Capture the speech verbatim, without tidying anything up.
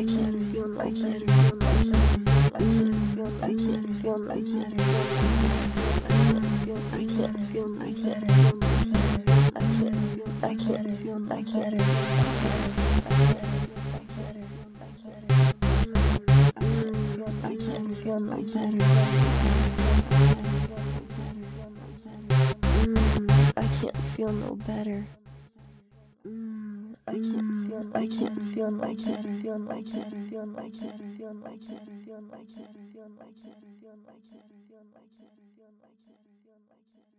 I can't feel no better. I can't feel no better. I can't feel no better. I can't feel I can't feel no better. I can't feel no better. I can't feel no better. I can't feel I can't feel I can't feel I can't feel I can't feel I can't feel I can't feel I can't feel I can't feel I can't feel I can't feel I can't